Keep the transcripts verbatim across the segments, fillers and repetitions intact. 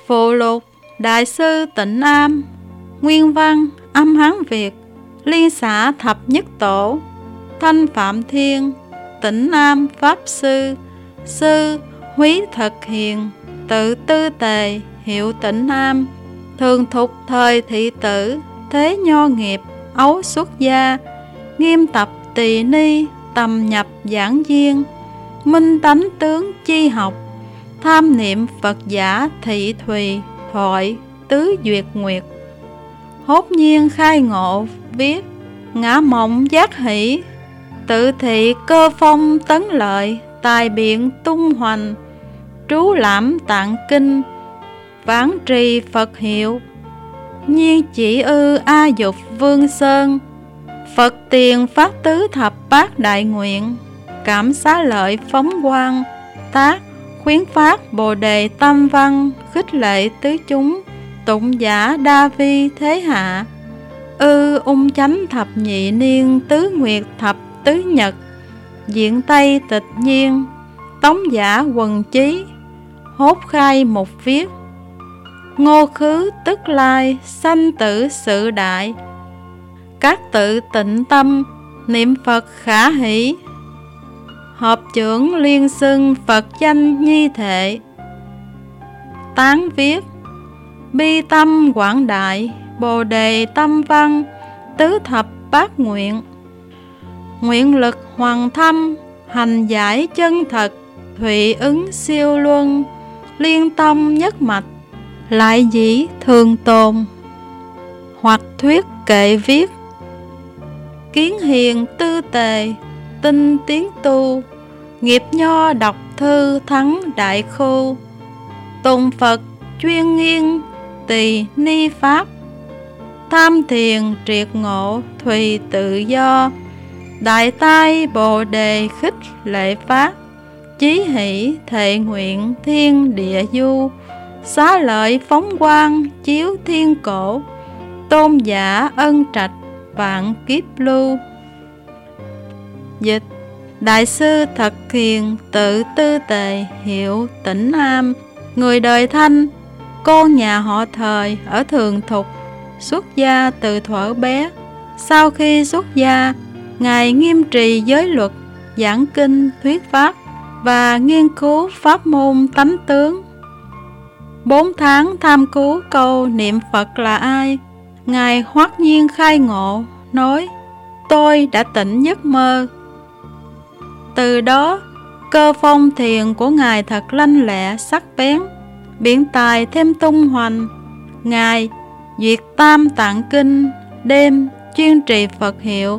Phụ lục Đại sư Tịnh Am. Nguyên văn âm Hán Việt. Liên xã thập nhất tổ. Thanh Phạm Thiên. Tịnh Am Pháp Sư. Sư Húy Thực Hiền. Tự Tư Tề. Hiệu Tịnh Am. Thường thục thời thị tử. Thế nho nghiệp. Ấu xuất gia. Nghiêm tập tỳ ni. Tầm nhập giảng viên. Minh tánh tướng chi học. Tham niệm Phật giả thị thùy. Thoại tứ duyệt nguyệt. Hốt nhiên khai ngộ viết. Ngã mộng giác hỷ. Tự thị cơ phong tấn lợi. Tài biện tung hoành. Trú lãm tạng kinh. Vãn trì Phật hiệu. Nhiên chỉ ư A Dục Vương Sơn. Phật tiền phát tứ thập bát đại nguyện. Cảm xá lợi phóng quang. Tác khuyến phát Bồ Đề Tâm Văn. Khích lệ tứ chúng. Tụng giả đa vi thế hạ. Ư ung chánh thập nhị niên. Tứ nguyệt thập tứ nhật. Diện Tây tịch nhiên. Tống giả quần chí. Hốt khai một viết. Ngô khứ tức lai. Sanh tử sự đại. Các tự tịnh tâm. Niệm Phật khả hỷ. Hợp trưởng liên xưng Phật danh nhi thệ. Tán viết. Bi tâm quảng đại. Bồ đề tâm văn. Tứ thập bát nguyện. Nguyện lực hoàng thâm. Hành giải chân thật. Thụy ứng siêu luân. Liên tâm nhất mạch. Lại dĩ thường tồn. Hoặc thuyết kệ viết. Kiến hiền tư tề. Tinh tiến tu. Nghiệp nho đọc thư thắng đại khu. Tùng Phật chuyên nghiên. Tỳ ni pháp. Tham thiền triệt ngộ. Thùy tự do. Đại tai bồ đề khích lệ phát. Chí hỷ thệ nguyện thiên địa du. Xá lợi phóng quang chiếu thiên cổ. Tôn giả ân trạch vạn kiếp lưu. Dịch. Đại sư Thật Hiền tự Tư Tề hiệu Tịnh Am. Người đời Thanh. Con nhà họ Thời ở Thường Thục. Xuất gia từ thuở bé. Sau khi xuất gia, Ngài nghiêm trì giới luật, giảng kinh thuyết pháp và nghiên cứu pháp môn tánh tướng. Bốn tháng tham cứu câu niệm Phật là ai, Ngài hoắc nhiên khai ngộ, nói: tôi đã tỉnh giấc mơ. Từ đó, cơ phong thiền của Ngài thật lanh lẹ sắc bén, biện tài thêm tung hoành. Ngài duyệt tam tạng kinh, đêm chuyên trì Phật hiệu.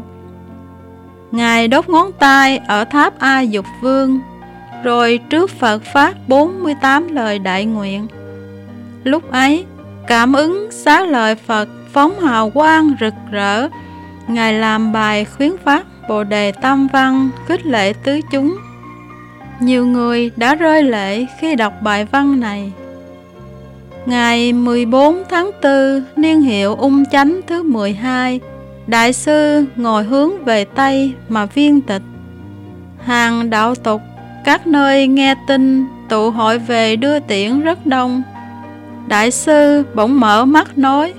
Ngài đốt ngón tay ở tháp A Dục Vương, rồi trước Phật phát bốn mươi tám lời đại nguyện. Lúc ấy, cảm ứng xá lợi Phật phóng hào quang rực rỡ. Ngài làm bài khuyến phát Bồ Đề Tâm Văn, khích lệ tứ chúng. Nhiều người đã rơi lệ khi đọc bài văn này. Ngày mười bốn tháng tư, niên hiệu Ung Chánh thứ mười hai, Đại sư ngồi hướng về Tây mà viên tịch. Hàng đạo tục các nơi nghe tin tụ hội về đưa tiễn rất đông. Đại sư bỗng mở mắt nói: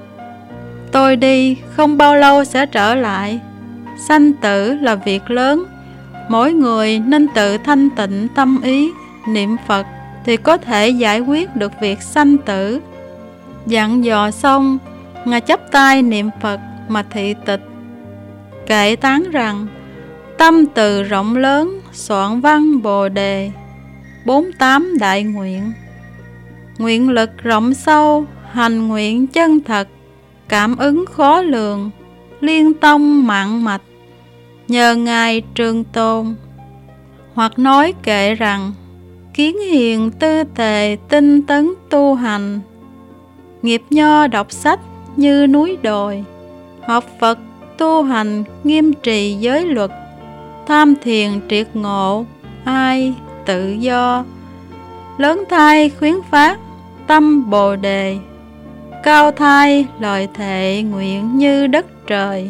tôi đi không bao lâu sẽ trở lại. Sanh tử là việc lớn, mỗi người nên tự thanh tịnh tâm ý, niệm Phật thì có thể giải quyết được việc sanh tử. Dặn dò xong, Ngài chắp tay niệm Phật mà thị tịch, kệ tán rằng: tâm từ rộng lớn, soạn văn Bồ Đề, bốn tám đại nguyện. Nguyện lực rộng sâu, hành nguyện chân thật, cảm ứng khó lường, liên tông mạng mạch, nhờ Ngài trường tồn. Hoặc nói kệ rằng: kiến hiền tư tề tinh tấn tu hành, nghiệp nho đọc sách như núi đồi, học Phật tu hành nghiêm trì giới luật, tham thiền triệt ngộ ai tự do. Lớn thai khuyến phát tâm Bồ Đề, cao thai lời thệ nguyện như đất trời.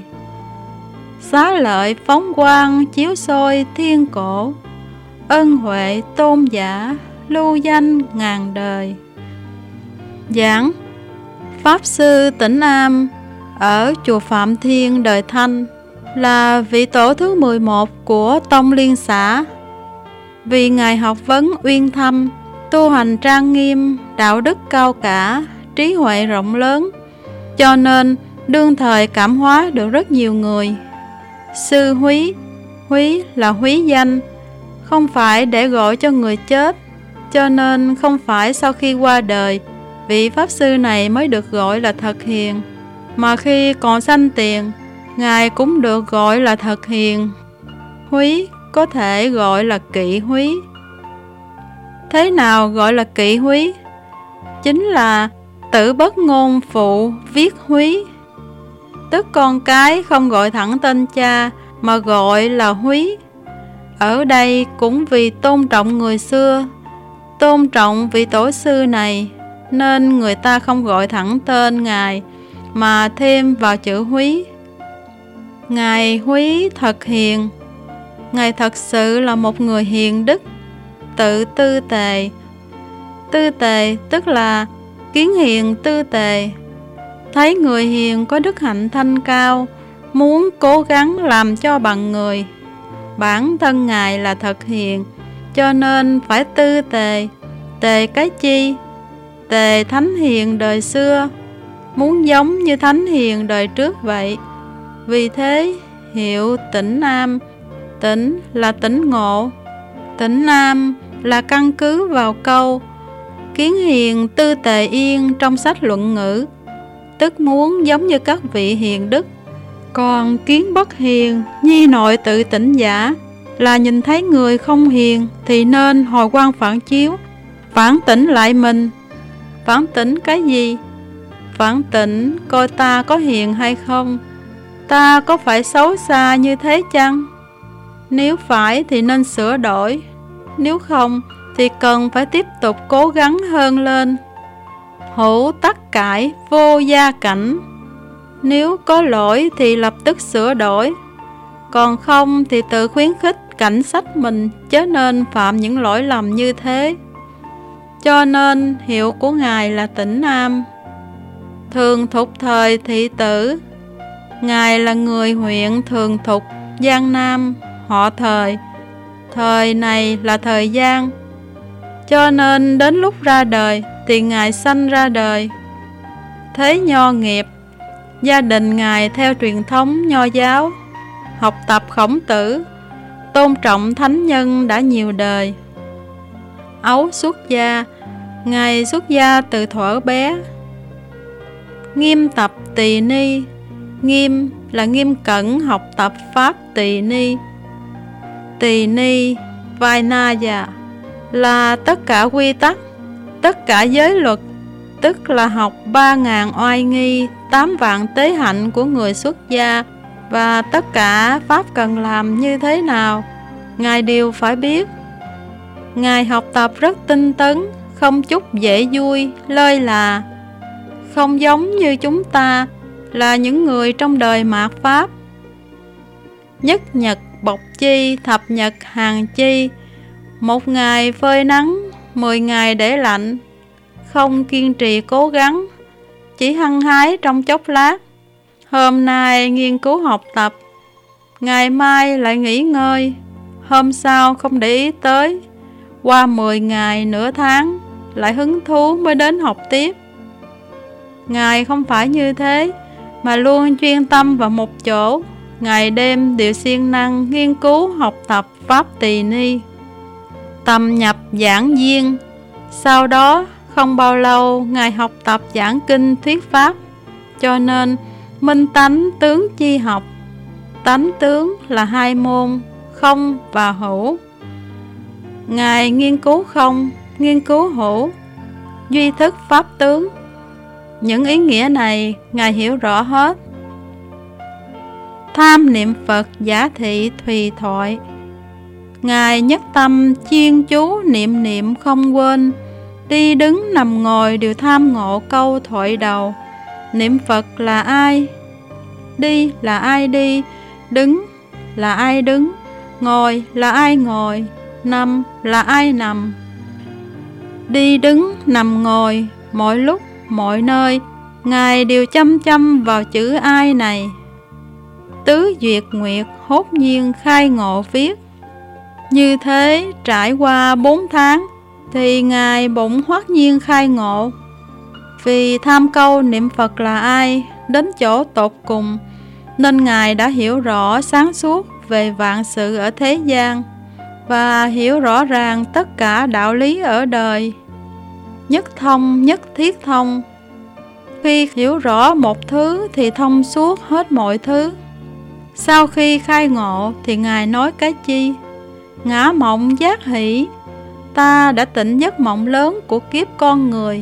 Xá lợi phóng quang chiếu soi thiên cổ, ân huệ tôn giả lưu danh ngàn đời. Giảng Pháp Sư Tĩnh Am ở chùa Phạm Thiên đời Thanh, là vị tổ thứ mười một của Tông Liên Xã. Vì Ngài học vấn uyên thâm, tu hành trang nghiêm, đạo đức cao cả, trí huệ rộng lớn, cho nên đương thời cảm hóa được rất nhiều người. Sư húy, húy là húy danh, không phải để gọi cho người chết, cho nên không phải sau khi qua đời vị Pháp Sư này mới được gọi là thật hiền, mà khi còn sanh tiền, Ngài cũng được gọi là thật hiền. Húy có thể gọi là kỵ húy. Thế nào gọi là kỵ húy? Chính là tử bất ngôn phụ viết húy, tức con cái không gọi thẳng tên cha mà gọi là húy. Ở đây cũng vì tôn trọng người xưa, tôn trọng vị tổ sư này, nên người ta không gọi thẳng tên Ngài mà thêm vào chữ húy. Ngài húy thật hiền. Ngài thật sự là một người hiền đức, tự tư tề. Tư tề tức là kiến hiền tư tề. Thấy người hiền có đức hạnh thanh cao, muốn cố gắng làm cho bằng người. Bản thân Ngài là thật hiền, cho nên phải tư tề. Tề cái chi? Tề thánh hiền đời xưa, muốn giống như thánh hiền đời trước vậy. Vì thế hiệu Tĩnh Am. Tĩnh là tỉnh ngộ, Tĩnh Am là căn cứ vào câu kiến hiền tư tề yên trong sách Luận Ngữ, tức muốn giống như các vị hiền đức. Còn kiến bất hiền nhi nội tự tỉnh giả, là nhìn thấy người không hiền thì nên hồi quan phản chiếu, phản tỉnh lại mình. Phản tỉnh cái gì? Phản tỉnh coi ta có hiền hay không, ta có phải xấu xa như thế chăng? Nếu phải thì nên sửa đổi, nếu không thì cần phải tiếp tục cố gắng hơn lên. Hữu tắc cải vô gia cảnh. Nếu có lỗi thì lập tức sửa đổi, còn không thì tự khuyến khích cảnh sách mình chớ nên phạm những lỗi lầm như thế. Cho nên hiệu của Ngài là Tĩnh Am. Thường thục thời thị tử. Ngài là người huyện Thường Thục, Giang Nam, họ Thời. Thời này là thời gian, cho nên đến lúc ra đời thì Ngài sanh ra đời. Thế nho nghiệp. Gia đình Ngài theo truyền thống nho giáo, học tập Khổng Tử, tôn trọng thánh nhân đã nhiều đời. Ấu xuất gia. Ngài xuất gia từ thuở bé. Nghiêm tập tỳ ni. Nghiêm là nghiêm cẩn học tập pháp tỳ ni. Tỳ ni Vainaya là tất cả quy tắc, tất cả giới luật, tức là học ba ngàn oai nghi, tám vạn tế hạnh của người xuất gia, và tất cả pháp cần làm như thế nào, Ngài đều phải biết. Ngài học tập rất tinh tấn, không chút dễ vui, lơi là, không giống như chúng ta là những người trong đời mạt Pháp. Nhất nhật bộc chi, thập nhật hàng chi. Một ngày phơi nắng, mười ngày để lạnh. Không kiên trì cố gắng, chỉ hăng hái trong chốc lát. Hôm nay nghiên cứu học tập, ngày mai lại nghỉ ngơi, hôm sau không để ý tới. Qua mười ngày, nửa tháng, lại hứng thú mới đến học tiếp. Ngài không phải như thế, mà luôn chuyên tâm vào một chỗ, ngày đêm đều siêng năng nghiên cứu học tập pháp tỳ ni. Tầm nhập giảng viên. Sau đó không bao lâu Ngài học tập giảng kinh thuyết pháp, cho nên minh tánh tướng chi học. Tánh tướng là hai môn, không và hữu. Ngài nghiên cứu không, nghiên cứu hữu, duy thức pháp tướng. Những ý nghĩa này Ngài hiểu rõ hết. Tham niệm Phật giả thị thùy thoại. Ngài nhất tâm chuyên chú niệm niệm không quên, đi đứng nằm ngồi đều tham ngộ câu thoại đầu. Niệm Phật là ai? Đi là ai đi, đứng là ai đứng, ngồi là ai ngồi, nằm là ai nằm. Đi đứng nằm ngồi mọi lúc mọi nơi, Ngài đều chăm chăm vào chữ ai này. Tứ Duyệt Nguyệt hốt nhiên khai ngộ viết. Như thế trải qua bốn tháng thì Ngài bỗng hoắc nhiên khai ngộ. Vì tham câu niệm Phật là ai đến chỗ tột cùng, nên Ngài đã hiểu rõ sáng suốt về vạn sự ở thế gian, và hiểu rõ ràng tất cả đạo lý ở đời. Nhất thông nhất thiết thông. Khi hiểu rõ một thứ thì thông suốt hết mọi thứ. Sau khi khai ngộ thì Ngài nói cái chi? Ngã mộng giác hỷ. Ta đã tỉnh giấc mộng lớn của kiếp con người.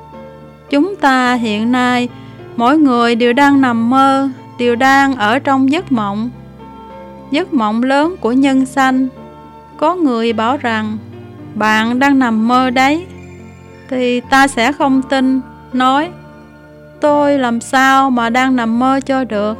Chúng ta hiện nay, mỗi người đều đang nằm mơ, đều đang ở trong giấc mộng. Giấc mộng lớn của nhân sanh. Có người bảo rằng bạn đang nằm mơ đấy, thì ta sẽ không tin, nói tôi làm sao mà đang nằm mơ cho được.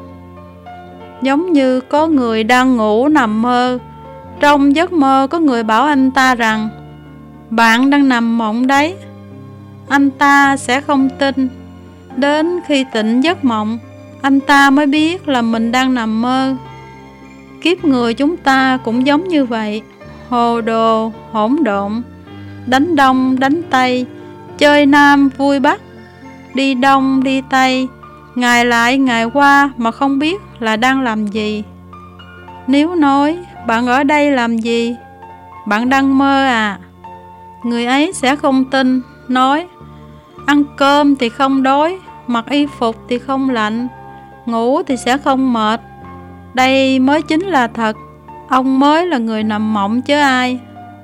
Giống như có người đang ngủ nằm mơ, trong giấc mơ có người bảo anh ta rằng bạn đang nằm mộng đấy, anh ta sẽ không tin. Đến khi tỉnh giấc mộng, anh ta mới biết là mình đang nằm mơ. Kiếp người chúng ta cũng giống như vậy, hồ đồ, hỗn độn, đánh đông, đánh tây, chơi nam, vui bắc, đi đông, đi tây, ngày lại ngày qua mà không biết là đang làm gì. Nếu nói bạn ở đây làm gì, bạn đang mơ à, người ấy sẽ không tin, nói ăn cơm thì không đói, mặc y phục thì không lạnh, ngủ thì sẽ không mệt. Đây mới chính là thật, ông mới là người nằm mộng chứ ai.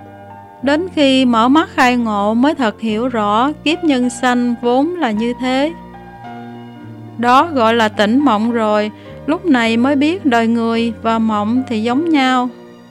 Đến khi mở mắt khai ngộ mới thật hiểu rõ kiếp nhân sanh vốn là như thế. Đó gọi là tỉnh mộng rồi, lúc này mới biết đời người và mộng thì giống nhau.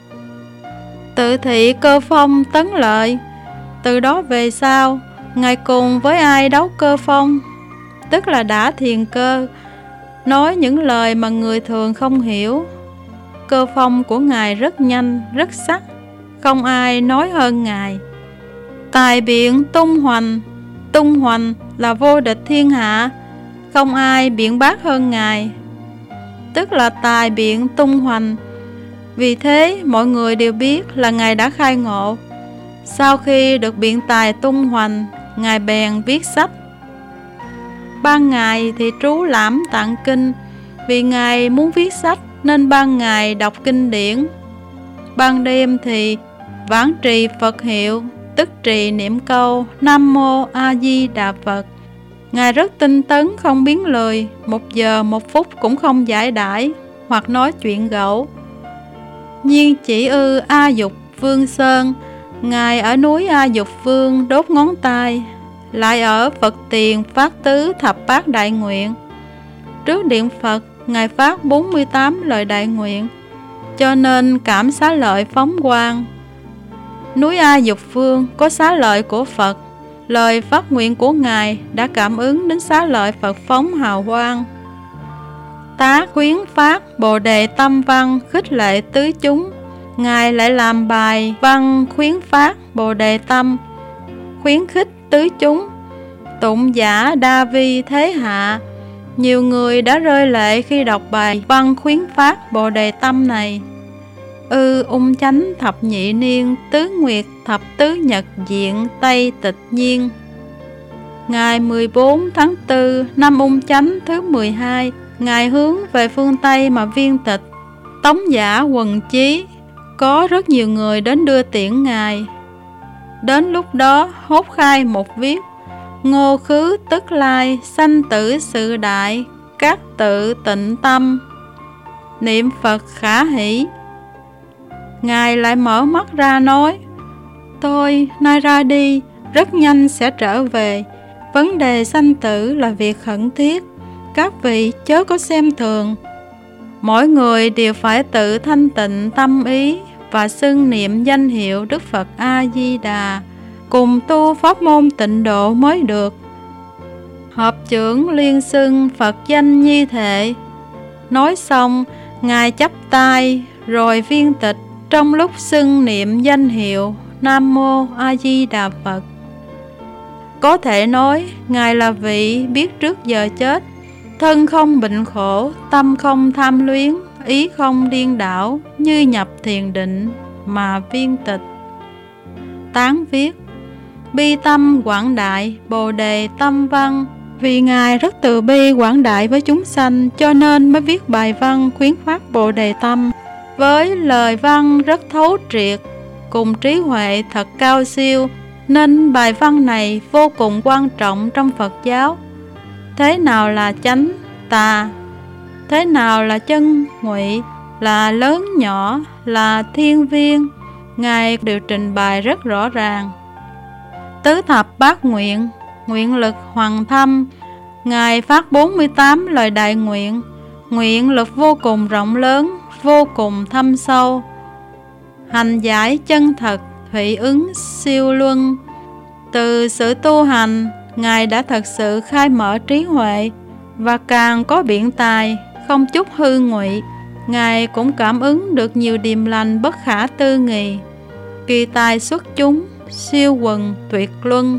Tự thị Cơ Phong tấn lợi. Từ đó về sau, Ngài cùng với ai đấu Cơ Phong, tức là đã thiền cơ, nói những lời mà người thường không hiểu. Cơ Phong của Ngài rất nhanh, rất sắc, không ai nói hơn Ngài. Tài biện tung hoành. Tung hoành là vô địch thiên hạ, không ai biện bác hơn Ngài, tức là tài biện tung hoành. Vì thế mọi người đều biết là Ngài đã khai ngộ. Sau khi được biện tài tung hoành, Ngài bèn viết sách. Ban ngày thì trú lãm tạng kinh, vì Ngài muốn viết sách nên ban ngày đọc kinh điển. Ban đêm thì vãng trì Phật hiệu, tức trì niệm câu Nam Mô A Di Đà Phật. Ngài rất tinh tấn, không biến lười, một giờ một phút cũng không giải đãi hoặc nói chuyện gẫu. Nhiên chỉ ư A Dục Vương Sơn. Ngài ở núi A Dục Vương đốt ngón tay, lại ở Phật tiền phát tứ thập bát đại nguyện. Trước điện Phật, Ngài phát bốn mươi tám lời đại nguyện, cho nên cảm xá lợi phóng quang. Núi A Dục Vương có xá lợi của Phật, lời phát nguyện của Ngài đã cảm ứng đến xá lợi Phật phóng hào quang. Tá khuyến phát Bồ Đề tâm văn khích lệ tứ chúng, Ngài lại làm bài văn khuyến phát Bồ Đề tâm, khuyến khích tứ chúng. Tụng giả đa vi thế hạ. Nhiều người đã rơi lệ khi đọc bài văn khuyến phát Bồ Đề tâm này. Ư ung chánh thập nhị niên, tứ nguyệt thập tứ nhật diện tây tịch nhiên. Ngày mười bốn tháng tư năm ung chánh thứ mười hai, Ngài hướng về phương Tây mà viên tịch. Tống giả quần chí, có rất nhiều người đến đưa tiễn Ngài. Đến lúc đó hốt khai một viết: ngô khứ tức lai, sanh tử sự đại, các tự tịnh tâm, niệm Phật khả hỷ. Ngài lại mở mắt ra nói: tôi nay ra đi, rất nhanh sẽ trở về. Vấn đề sanh tử là việc khẩn thiết, các vị chớ có xem thường. Mỗi người đều phải tự thanh tịnh tâm ý và xưng niệm danh hiệu Đức Phật A-di-đà, cùng tu pháp môn tịnh độ mới được. Hợp trưởng liên xưng Phật danh nhi thệ. Nói xong, Ngài chắp tay rồi viên tịch trong lúc xưng niệm danh hiệu Nam Mô A Di Đà Phật. Có thể nói Ngài là vị biết trước giờ chết, thân không bệnh khổ, tâm không tham luyến, ý không điên đảo, như nhập thiền định mà viên tịch. Tán viết: bi tâm quảng đại, bồ đề tâm văn. Vì Ngài rất từ bi quảng đại với chúng sanh, cho nên mới viết bài văn khuyến phát bồ đề tâm. Với lời văn rất thấu triệt, cùng trí huệ thật cao siêu, nên bài văn này vô cùng quan trọng trong Phật giáo. Thế nào là chánh, tà, thế nào là chân, ngụy, là lớn nhỏ, là thiên viên, Ngài đều trình bày rất rõ ràng. Tứ thập bát nguyện, nguyện lực hoàng thâm, Ngài phát bốn mươi tám lời đại nguyện, nguyện lực vô cùng rộng lớn, vô cùng thâm sâu. Hành giải chân thật, thủy ứng siêu luân. Từ sự tu hành, Ngài đã thật sự khai mở trí huệ, và càng có biện tài, không chút hư ngụy. Ngài cũng cảm ứng được nhiều điềm lành bất khả tư nghị, kỳ tài xuất chúng, siêu quần tuyệt luân.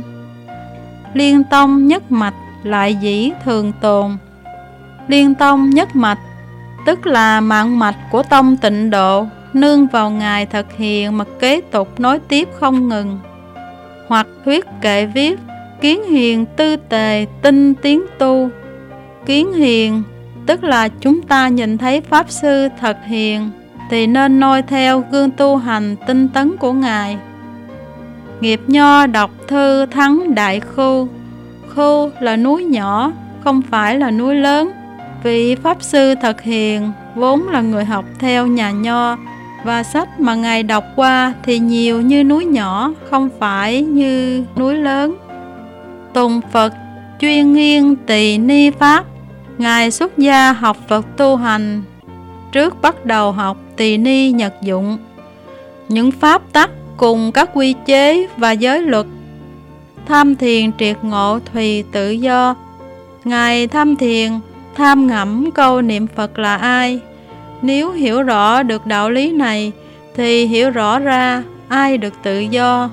Liên tông nhất mạch, lại dĩ thường tồn. Liên tông nhất mạch tức là mạng mạch của tông Tịnh Độ, nương vào Ngài thực hiện mà kế tục nối tiếp không ngừng. Hoặc thuyết kệ viết: kiến hiền tư tề, tinh tiến tu. Kiến hiền tức là chúng ta nhìn thấy Pháp Sư thật hiền, thì nên noi theo gương tu hành tinh tấn của Ngài. Nghiệp nho đọc thư thắng đại khu. Khu là núi nhỏ, không phải là núi lớn. Vị Pháp Sư thật hiền vốn là người học theo nhà nho, và sách mà Ngài đọc qua thì nhiều như núi nhỏ, không phải như núi lớn. Tùng Phật chuyên nghiên tỳ ni Pháp. Ngài xuất gia học Phật tu hành, trước bắt đầu học tỳ ni nhật dụng, những pháp tắc cùng các quy chế và giới luật. Tham thiền triệt ngộ tùy tự do. Ngài tham thiền, tham ngẫm câu niệm Phật là ai. Nếu hiểu rõ được đạo lý này, thì hiểu rõ ra ai được tự do.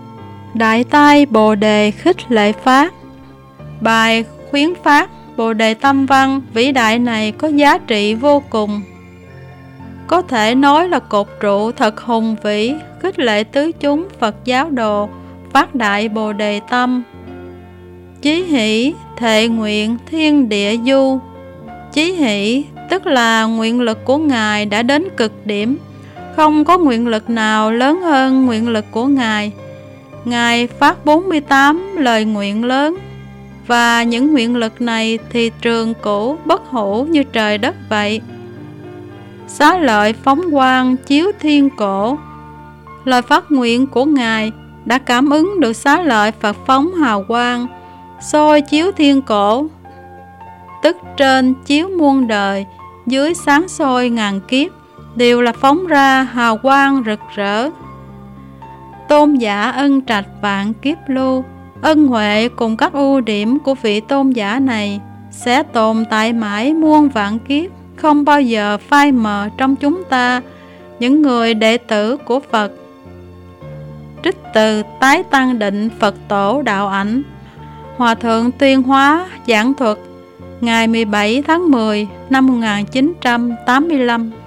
Đại tai Bồ Đề khích lệ phát. Bài khuyến phát Bồ Đề tâm văn vĩ đại này có giá trị vô cùng, có thể nói là cột trụ thật hùng vĩ, khích lệ tứ chúng Phật giáo đồ phát đại Bồ Đề tâm. Chí hỷ thệ nguyện thiên địa du. Chí hỷ tức là nguyện lực của Ngài đã đến cực điểm, không có nguyện lực nào lớn hơn nguyện lực của Ngài. Ngài phát bốn mươi tám lời nguyện lớn, và những nguyện lực này thì trường cửu bất hủ như trời đất vậy. Xá lợi phóng quang chiếu thiên cổ. Lời phát nguyện của Ngài đã cảm ứng được xá lợi Phật phóng hào quang, soi chiếu thiên cổ, tức trên chiếu muôn đời, dưới sáng soi ngàn kiếp, đều là phóng ra hào quang rực rỡ. Tôn giả ân trạch vạn kiếp lưu. Ân huệ cùng các ưu điểm của vị tôn giả này sẽ tồn tại mãi muôn vạn kiếp, không bao giờ phai mờ trong chúng ta, những người đệ tử của Phật. Trích từ Tái Tăng Định Phật Tổ Đạo Ảnh, Hòa Thượng Tuyên Hóa giảng thuật ngày mười bảy tháng mười năm một nghìn chín trăm tám mươi lăm.